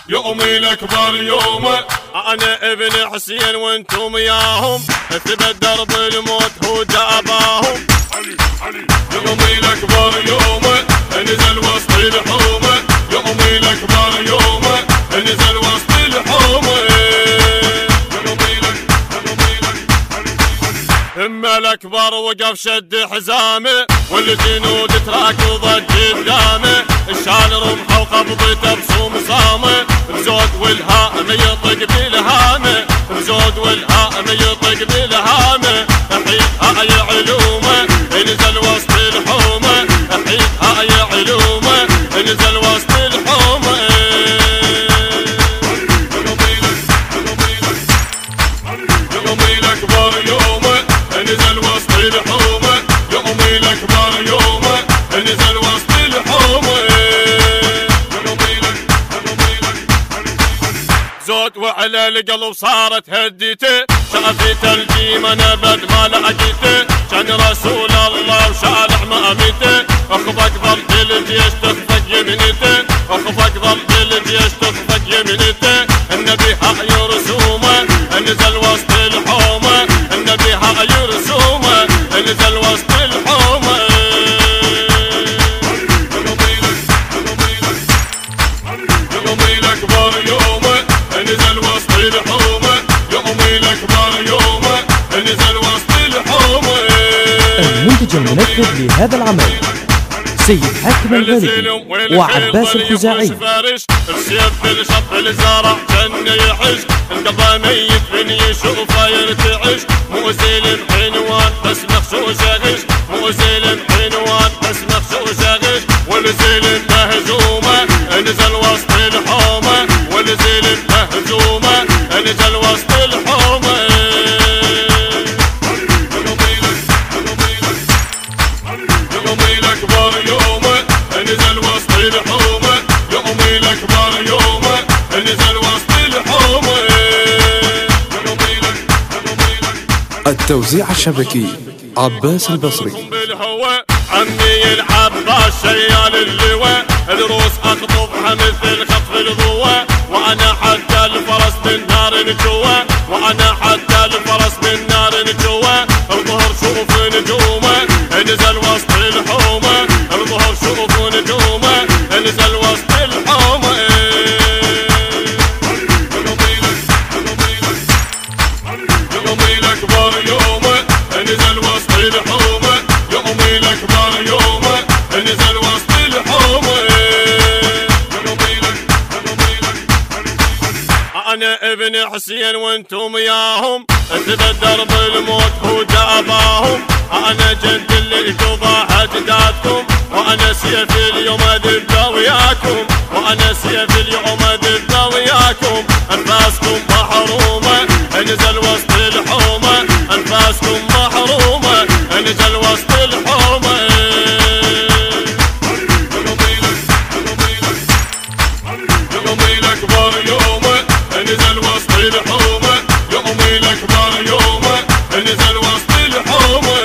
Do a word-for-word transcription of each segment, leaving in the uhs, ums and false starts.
يومي الأكبر يومه. أنا ابن حسين وانتم ياهم، ثبت درب الموت هو جاباهم. يومي الأكبر يومه، نزل وسط الحومة. يومي الأكبر يومه، نزل وسط الحومة. اما الأكبر وقف شد حزامه، والجنود تراكضت قدامه. الشال رمحه وقبضته بصوم صامه، بزود والهام يطق بالهامه. بزود والهام يطق بالهامه. احيد هاي علومه، نزل وسط الحومه. احيد هاي علومه، نزل وسط الحومه. يومي الأكبر يومه، نزل وسط الحومه. يومي الأكبر يومه، نزل وسط الحومه. زود وعلى القلب صارت هديته، شافت الجيم انا بد ما لقيته. كان رسول الله وشارع مامته، اخفق ضرب الجيش تخفق يمنته. اخفق ضرب الجيش تخفق يمنته. النبي هاي رسومه، نزل وسط الحومه. النبي هاي رسومه، نزل وسط الحومه. يومي الأكبر يومه، نزل وسط الحومه. يومي الأكبر يومه، نزل وسط الحومه. المنتج المنفذ لهذا العمل سيد حاكم الغالبي وعباس الخزاعي. السيف بالشط الزرع كان يحش، القضا ميت من يشوفه يرتعش. مو زلم عنوان بس مخشوشه غش. مو زلم عنوان بس مخشوشه غش. والزلم مهزومه، نزل وسط الحومه. والزلم مهزومه، نزل وسط الحومه. يومي الأكبر يومه، نزل وسط الحومه. يومي الأكبر يومه، نزل وسط الحومه. التوزيع الشبكي عباس البصري. بالهوى عمي العباس شيال اللواء. الروس اخطفها مثل خطف الضوء. وانا حتى الفرس من نار نجوى. وانا حتى الفرس من نار نجوى. الظهر شوف نجومه، نزل وسط الحومه. الظهر شوف نجومه، نزل وسط الحومه. يومي الأكبر يومه، نزل وسط الحومه. يومي الأكبر يومه، نزل وسط الحومه. أنا ابن حسين وانتم ياهم، ثبت درب الموت هو جاباهم. أنا جد اللي قضى أجدادكم، وأنا سيف اليوم أذبه وياكم. وأنا سيف اليوم أذبه وياكم. أنفاسكم محرومة، نزل وسط الحومة. أنفاسكم محرومة، نزل وسط الحومة. يومي الأكبر يومه، نزل وسط الحومة. يومي الأكبر يومه، نزل وسط الحومة.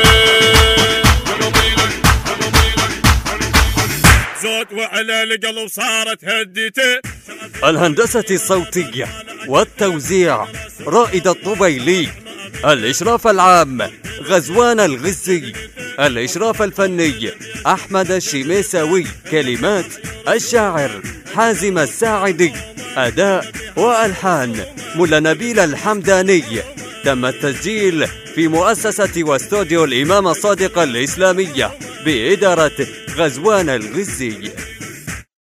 زود وعلى القلب صارت هديته. الهندسة الصوتية والتوزيع رائد الطبيلي. الإشراف العام غزوان الغزي. الإشراف الفني أحمد الشميساوي. كلمات الشاعر حازم الساعدي. أداء وألحان ملا نبيل الحمداني. تم التسجيل في مؤسسة واستوديو الإمام الصادق الإسلامية بإدارة غزوان الغزي.